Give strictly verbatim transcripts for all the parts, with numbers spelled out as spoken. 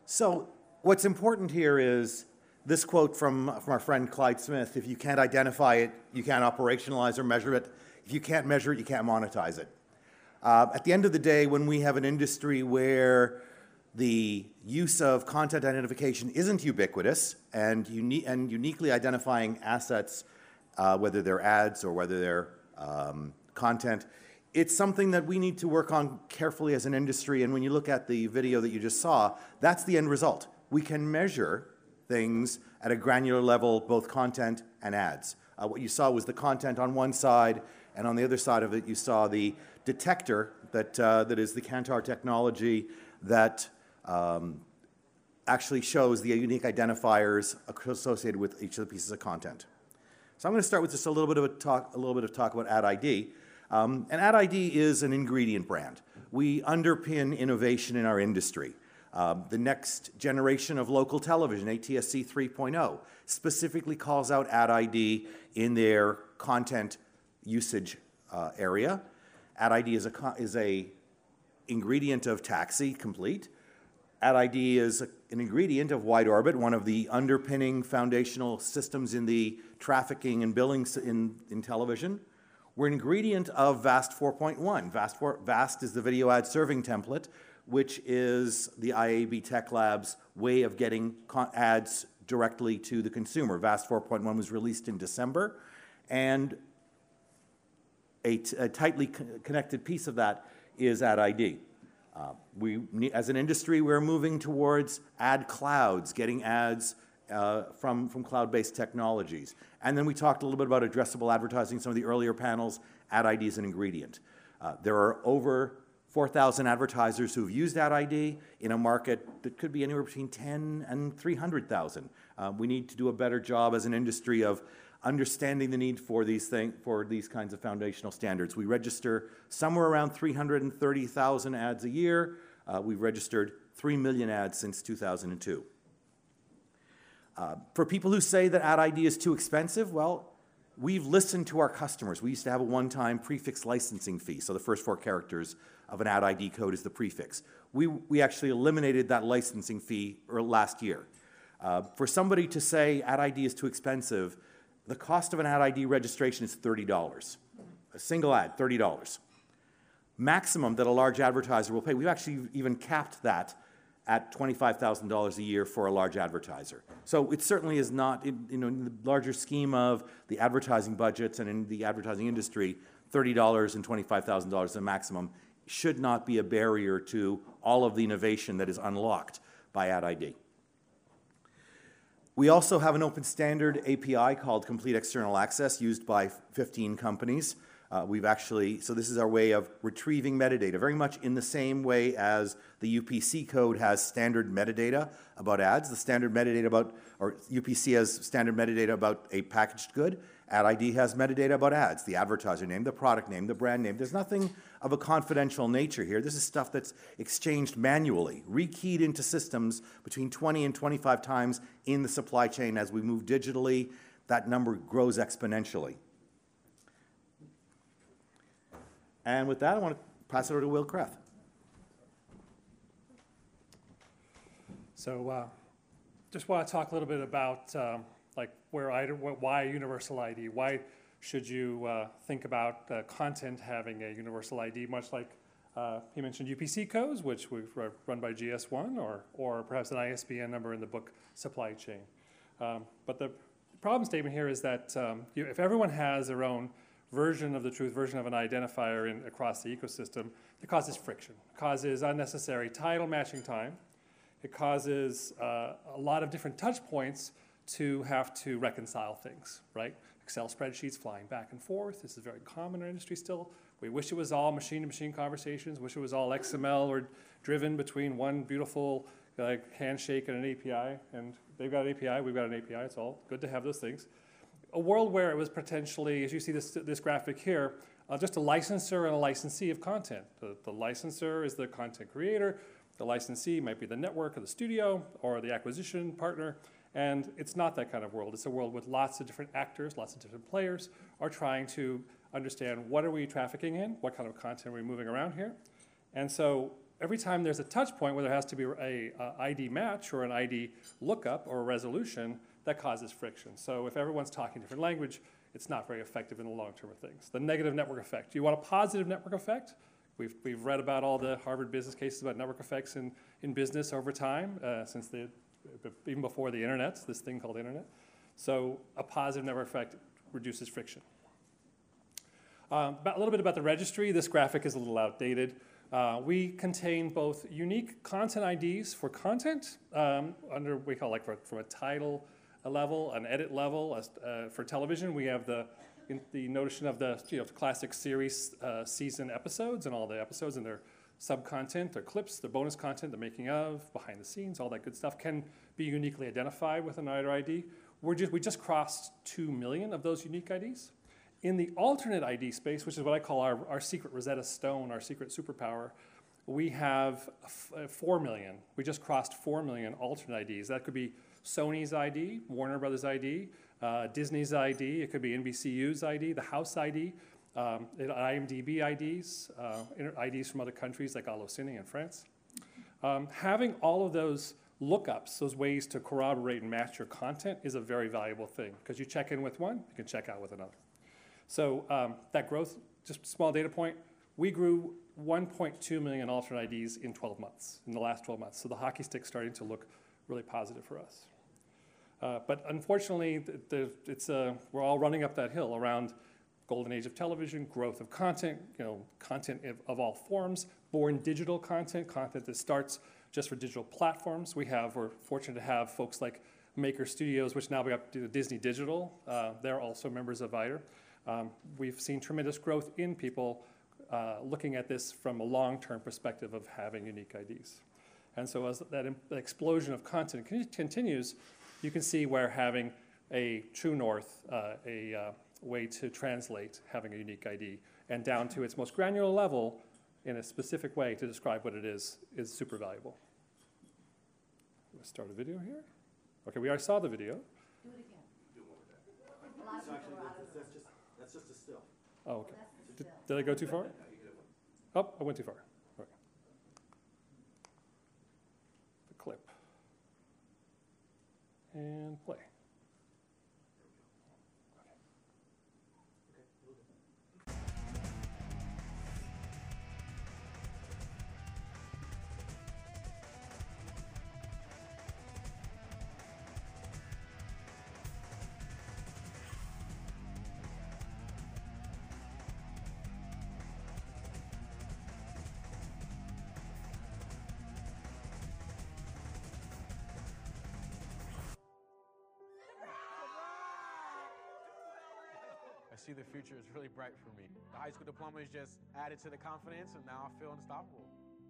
So what's important here is this quote from, from our friend Clyde Smith: if you can't identify it, you can't operationalize or measure it. If you can't measure it, you can't monetize it. Uh, at the end of the day, when we have an industry where the use of content identification isn't ubiquitous and, uni and uniquely identifying assets, uh, whether they're ads or whether they're um, content, it's something that we need to work on carefully as an industry. And when you look at the video that you just saw, that's the end result. We can measure things at a granular level, both content and ads. Uh, what you saw was the content on one side, and on the other side of it, you saw the detector that, uh, that is the Kantar technology that um, actually shows the unique identifiers associated with each of the pieces of content. So I'm going to start with just a little bit of a talk, a little bit of talk about Ad I D. Um, and Ad I D is an ingredient brand. We underpin innovation in our industry. Um, the next generation of local television, A T S C three point oh, specifically calls out Ad I D in their content usage uh, area. Ad I D is a, is a ingredient of Taxi Complete. Ad I D is a, an ingredient of Wide Orbit, one of the underpinning foundational systems in the trafficking and billing in, in television. We're an ingredient of VAST four point one. VAST, VAST is the video ad serving template, which is the I A B Tech Lab's way of getting ads directly to the consumer. VAST four point one was released in December, and a, a tightly co connected piece of that is Ad I D. Uh, we, as an industry, we're moving towards ad clouds, getting ads uh, from, from cloud-based technologies. And then we talked a little bit about addressable advertising, some of the earlier panels. Ad I D is an ingredient. Uh, there are over four thousand advertisers who've used Ad I D in a market that could be anywhere between ten and three hundred thousand. Uh, we need to do a better job as an industry of understanding the need for these, thing, for these kinds of foundational standards. We register somewhere around three hundred thirty thousand ads a year. Uh, we've registered three million ads since two thousand two. Uh, for people who say that Ad I D is too expensive, well, we've listened to our customers. We used to have a one-time prefix licensing fee, so the first four characters of an Ad I D code is the prefix. We, we actually eliminated that licensing fee last year. Uh, for somebody to say Ad I D is too expensive, the cost of an Ad I D registration is thirty dollars. A single ad, thirty dollars. Maximum that a large advertiser will pay, we've actually even capped that at twenty-five thousand dollars a year for a large advertiser. So it certainly is not, in, you know, in the larger scheme of the advertising budgets and in the advertising industry, thirty dollars and twenty-five thousand dollars is the maximum should not be a barrier to all of the innovation that is unlocked by Ad I D. We also have an open standard A P I called Complete External Access used by fifteen companies. Uh, we've actually, so this is our way of retrieving metadata, very much in the same way as the U P C code has standard metadata about ads. The standard metadata about, or U P C has standard metadata about a packaged good. Ad I D has metadata about ads, the advertiser name, the product name, the brand name. There's nothing of a confidential nature here. This is stuff that's exchanged manually, rekeyed into systems between twenty and twenty-five times in the supply chain. As we move digitally, that number grows exponentially. And with that, I want to pass it over to Will Kreth. So uh, just want to talk a little bit about um, like where I, why universal I D? Why should you uh, think about uh, content having a universal I D, much like uh, he mentioned U P C codes, which we've run by G S one, or, or perhaps an I S B N number in the book Supply Chain. Um, but the problem statement here is that um, you, if everyone has their own version of the truth, version of an identifier in, across the ecosystem, it causes friction. It causes unnecessary title matching time. It causes uh, a lot of different touch points to have to reconcile things, right? Excel spreadsheets flying back and forth. This is very common in our industry still. We wish it was all machine-to-machine conversations, wish it was all X M L or driven between one beautiful like, handshake and an A P I. And they've got an A P I, we've got an A P I. It's all good to have those things. A world where it was potentially, as you see this, this graphic here, uh, just a licensor and a licensee of content. The, the licensor is the content creator. The licensee might be the network or the studio or the acquisition partner. And it's not that kind of world. It's a world with lots of different actors, lots of different players are trying to understand what are we trafficking in, what kind of content are we moving around here. And so every time there's a touch point where there has to be a, a I D match or an I D lookup or a resolution, that causes friction. So if everyone's talking different language, it's not very effective in the long term of things. The negative network effect. You want a positive network effect? We've, we've read about all the Harvard business cases about network effects in, in business over time, uh, since the, even before the internet, this thing called internet. So a positive network effect reduces friction. Um, about, a little bit about the registry. This graphic is a little outdated. Uh, we contain both unique content I Ds for content um, under, we call like for, from a title level, an edit level. Uh, for television, we have the in the notion of the you know, classic series uh, season episodes and all the episodes and their sub-content, their clips, their bonus content, the making of, behind the scenes, all that good stuff can be uniquely identified with an I D or I D. We're just, we just crossed two million of those unique I Ds. In the alternate I D space, which is what I call our, our secret Rosetta Stone, our secret superpower, we have f four million. We just crossed four million alternate I Ds. That could be Sony's I D, Warner Brothers I D, uh, Disney's I D, it could be N B C U's I D, the House I D, um, I M D B I Ds, uh, I Ds from other countries like Allociné in France. Um, having all of those lookups, those ways to corroborate and match your content is a very valuable thing because you check in with one, you can check out with another. So um, that growth, just a small data point, we grew one point two million alternate I Ds in twelve months, in the last twelve months. So the hockey stick's starting to look really positive for us. Uh, but unfortunately, the, the, it's, uh, we're all running up that hill around golden age of television, growth of content, you know, content of, of all forms, born digital content, content that starts just for digital platforms. We have, we're fortunate to have folks like Maker Studios, which now we got Disney Digital. Uh, they're also members of V I D R. Um, we've seen tremendous growth in people uh, looking at this from a long-term perspective of having unique I Ds. And so as that explosion of content continues, you can see where having a true north, uh, a uh, way to translate having a unique I D, and down to its most granular level in a specific way to describe what it is, is super valuable. Let's start a video here. Okay, we already saw the video. Do it again. Do it one more time. A lot of people are out of That's just, that's just a still. Oh, okay. That's the Did, still. did I go too far? Oh, I went too far. Okay. The clip. And play. I see the future is really bright for me. The high school diploma is just added to the confidence, and now I feel unstoppable.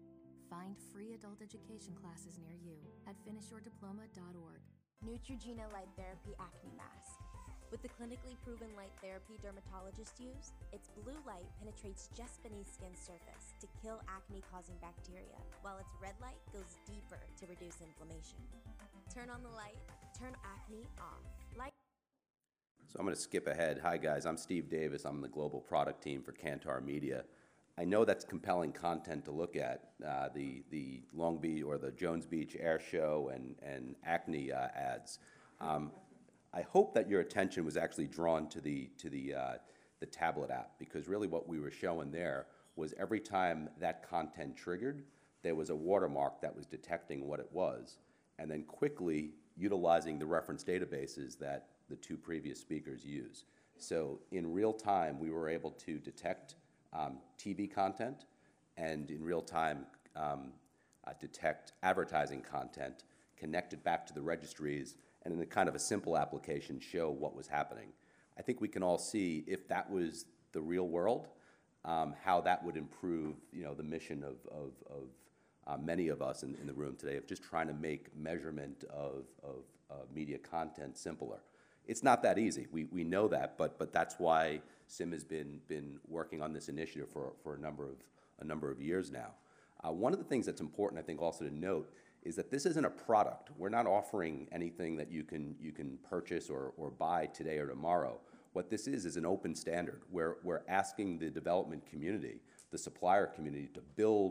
Find free adult education classes near you at finish your diploma dot org. Neutrogena Light Therapy Acne Mask. With the clinically proven light therapy dermatologists use, its blue light penetrates just beneath skin's surface to kill acne-causing bacteria, while its red light goes deeper to reduce inflammation. Turn on the light, turn acne off. Light So I'm going to skip ahead. Hi, guys. I'm Steve Davis. I'm the global product team for Kantar Media. I know that's compelling content to look at, uh, the, the Long Beach or the Jones Beach Air Show and, and acne uh, ads. Um, I hope that your attention was actually drawn to the, to the, uh, the tablet app, because really what we were showing there was every time that content triggered, there was a watermark that was detecting what it was, and then quickly utilizing the reference databases that the two previous speakers use. So in real time, we were able to detect um, T V content, and in real time um, uh, detect advertising content, connect it back to the registries, and in a kind of a simple application show what was happening. I think we can all see, if that was the real world, um, how that would improve, you know, the mission of, of, of uh, many of us in, in the room today, of just trying to make measurement of, of uh, media content simpler. It's not that easy. We, we know that, but, but that's why S I M has been, been working on this initiative for, for a, number of, a number of years now. Uh, one of the things that's important, I think, also to note is that this isn't a product. We're not offering anything that you can, you can purchase or, or buy today or tomorrow. What this is is an open standard where we're asking the development community, the supplier community, to build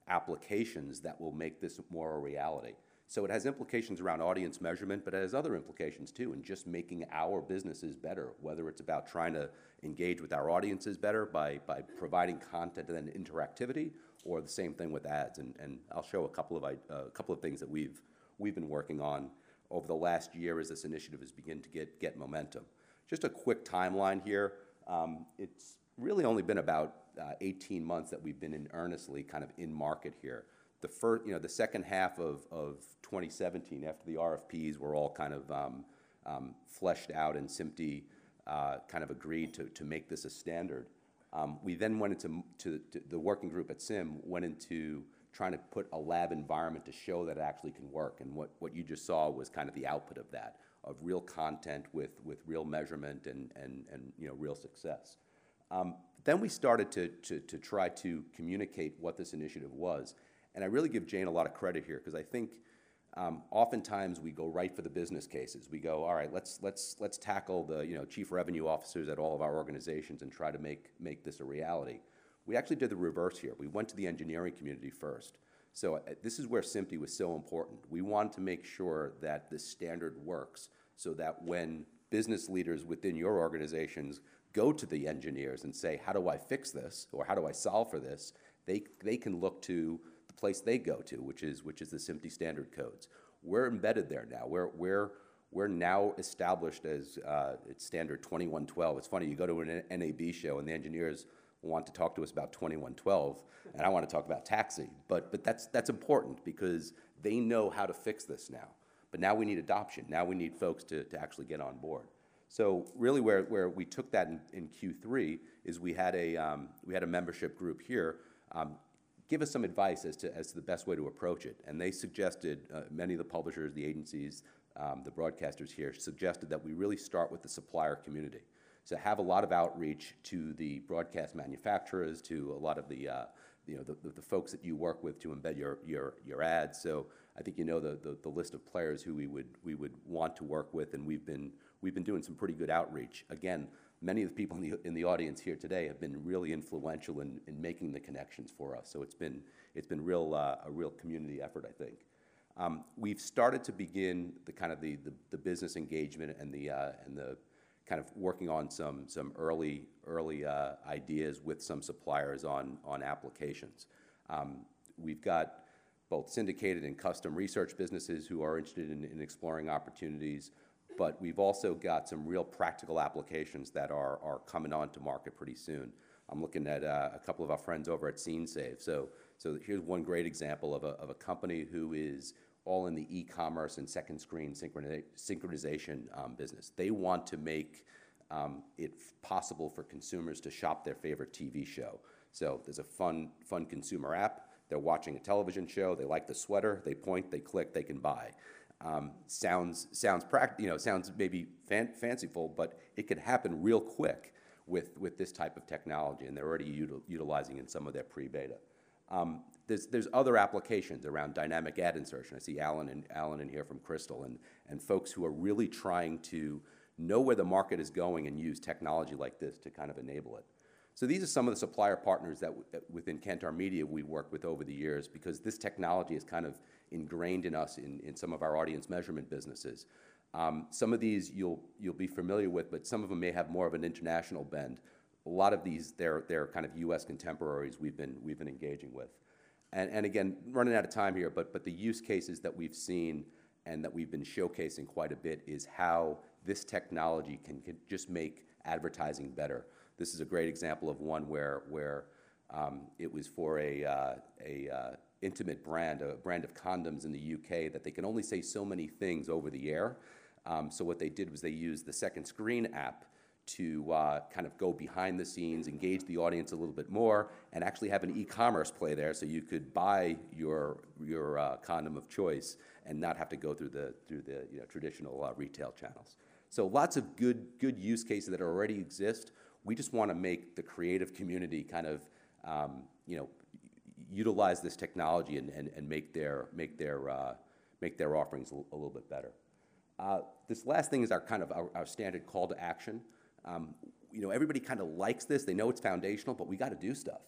applications that will make this more a reality. So it has implications around audience measurement, but it has other implications too, in just making our businesses better, whether it's about trying to engage with our audiences better by, by providing content and then interactivity, or the same thing with ads. And, and I'll show a couple of, uh, a couple of things that we've, we've been working on over the last year as this initiative has begun to get, get momentum. Just a quick timeline here. Um, it's really only been about uh, eighteen months that we've been in earnestly kind of in market here. The first, you know, the second half of, of twenty seventeen, after the R F Ps were all kind of um, um, fleshed out and SMPTE uh, kind of agreed to, to make this a standard. Um, we then went into to, to the working group at S I M went into trying to put a lab environment to show that it actually can work. And what, what you just saw was kind of the output of that, of real content with, with real measurement and, and, and you know, real success. Um, then we started to, to, to try to communicate what this initiative was. And I really give Jane a lot of credit here, because I think um, oftentimes we go right for the business cases. We go, all right, let's, let's, let's tackle the you know, chief revenue officers at all of our organizations and try to make, make this a reality. We actually did the reverse here. We went to the engineering community first. So uh, this is where SMPTE was so important. We wanted to make sure that this standard works so that when business leaders within your organizations go to the engineers and say, how do I fix this, or how do I solve for this, they, they can look to the place they go to, which is, which is the SMPTE standard codes. We're embedded there now. We're, we're, we're now established as uh, it's standard twenty-one twelve. It's funny, you go to an N A B show and the engineers want to talk to us about twenty-one twelve, and I want to talk about taxi. But, but that's, that's important because they know how to fix this now. But now we need adoption. Now we need folks to, to actually get on board. So really where, where we took that in, in Q three is we had a, um, we had a membership group here um, give us some advice as to, as to the best way to approach it. And they suggested, uh, many of the publishers, the agencies, um, the broadcasters here suggested that we really start with the supplier community. So have a lot of outreach to the broadcast manufacturers, to a lot of the, uh, you know, the, the, the folks that you work with to embed your, your, your ads. So I think you know the, the, the list of players who we would, we would want to work with, and we've been, we've been doing some pretty good outreach. Again, many of the people in the, in the audience here today have been really influential in, in making the connections for us. So it's been, it's been real, uh, a real community effort, I think. Um, we've started to begin the kind of the, the, the business engagement and the, uh, and the kind of working on some, some early, early uh, ideas with some suppliers on, on applications. Um, we've got both syndicated and custom research businesses who are interested in, in exploring opportunities, but we've also got some real practical applications that are, are coming on to market pretty soon. I'm looking at uh, a couple of our friends over at SceneSave. So, so here's one great example of a, of a company who is all in the e-commerce and second screen synchroni synchronization um, business. They want to make um, it possible for consumers to shop their favorite T V show. So there's a fun, fun consumer app. They're watching a television show. They like the sweater. They point. They click. They can buy. Um, sounds sounds pract you know sounds maybe fan fanciful, but it can happen real quick with with this type of technology, and they're already util utilizing in some of their pre-beta. Um, there's there's other applications around dynamic ad insertion. I see Alan and Alan in here from Crystal, and and folks who are really trying to know where the market is going and use technology like this to kind of enable it. So these are some of the supplier partners that, w that within Kantar Media we worked with over the years, because this technology is kind of ingrained in us in, in some of our audience measurement businesses. Um, some of these you'll, you'll be familiar with, but some of them may have more of an international bend. A lot of these, they're, they're kind of U S contemporaries we've been, we've been engaging with. And, and again, running out of time here, but, but the use cases that we've seen and that we've been showcasing quite a bit is how this technology can, can just make advertising better. This is a great example of one where, where um, it was for a, uh, a uh, intimate brand, a brand of condoms in the U K, that they can only say so many things over the air. Um, so what they did was they used the Second Screen app to uh, kind of go behind the scenes, engage the audience a little bit more, and actually have an e-commerce play there, so you could buy your your uh, condom of choice and not have to go through the through the you know, traditional uh, retail channels. So lots of good good use cases that already exist. We just want to make the creative community kind of um, you know utilize this technology and, and, and make their make their uh, make their offerings a, a little bit better. Uh, this last thing is our kind of our, our standard call to action. Um, you know, everybody kind of likes this. They know it's foundational, but we got to do stuff.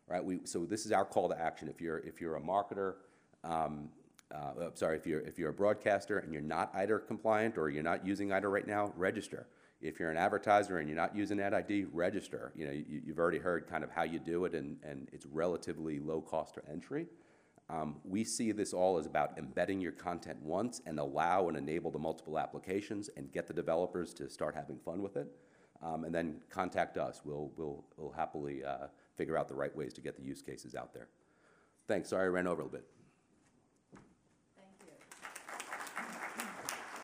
right? We, so this is our call to action. If you're, if you're a marketer, um, uh, uh, sorry, if you're, if you're a broadcaster and you're not I D R compliant or you're not using I D R right now, register. If you're an advertiser and you're not using Ad I D, register. You know, you, you've already heard kind of how you do it, and, and it's relatively low cost to entry. Um, we see this all as about embedding your content once and allow and enable the multiple applications and get the developers to start having fun with it. Um, and then contact us. We'll, we'll, we'll happily uh, figure out the right ways to get the use cases out there. Thanks. Sorry I ran over a little bit.